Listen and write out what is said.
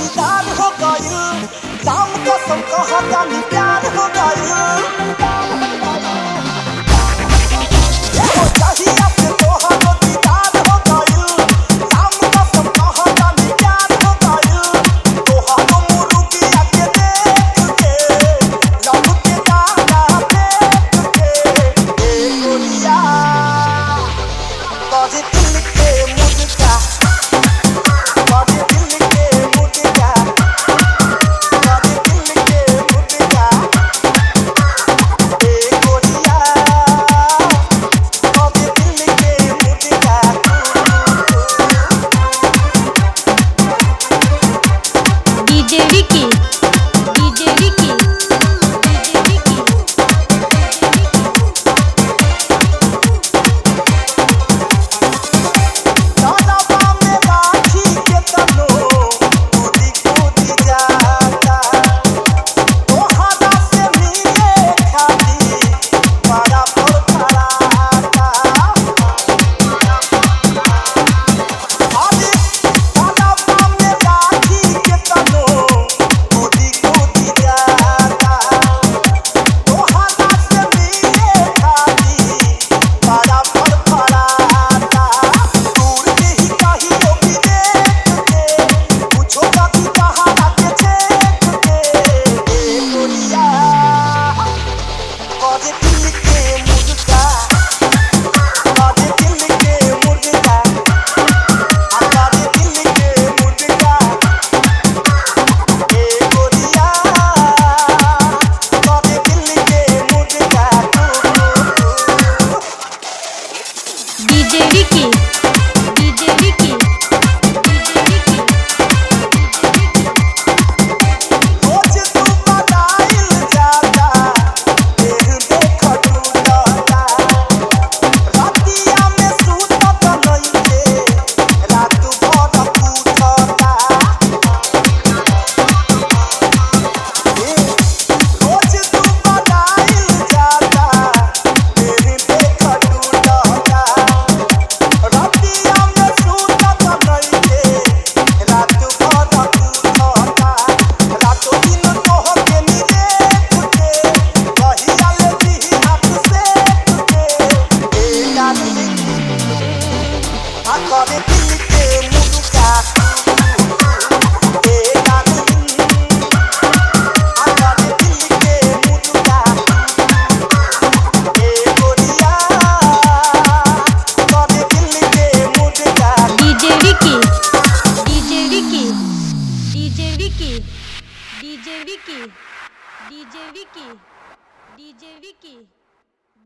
दीदार हो गइल, राम कसम कहतानी प्यार हो गइल। जहिया से तोहरो दीदार हो गइल, राम कसम कहतानी प्यार हो गइल। तोहरो मुर्गिया के देख के, लब के दाना देख के, ए गोरिया तोरे दिल के मुर्गा, तोरे दिल के मुर्गा, तोरे दिल के मुर्गा, ए गोरिया तोरे दिल के मुर्गा। DJ Vicky DJ Vicky DJ Vicky दादा में राखी के तनो कूदी कूदी जाता, तोहरा से मिले खाली बड़ा फड़फड़ाता। अरे दादा में राखी के तनो कूदी कूदी जाता, तोहरा से मिले खाली बड़ा फड़फड़ाता। दूर के ही कहियो भी देख के, पूछो कभी कहाँ के छेक के, ए गोरिया तोरे दिल के मुर्गा, तोरे दिल के मुर्गा, तोरे दिल के मुर्गा, ए गोरिया तोरे दिल के मुर्गा। DJ Vicky DJ Vicky DJ Vicky रोज तू बदाइल जाता, देह देख टूटता, रातिया में सूतत नइखे, रात भर पूछता। रोज तू बदाइल जाता, देह देख टूटता, रातिया में सूतत नइखे, रात भर पूछता। रातों दिन तोहके नी देख के, कहिया ले दिही हाथ सेक के, ए डार्लिंग आ करे दिल के मुर्गा, ए डार्लिंग आ करे दिल के मुर्गा, ए गोरिया करे दिल के मुर्गा। DJ Vicky DJ Vicky DJ Vicky DJ Vicky DJ Vicky DJ Vicky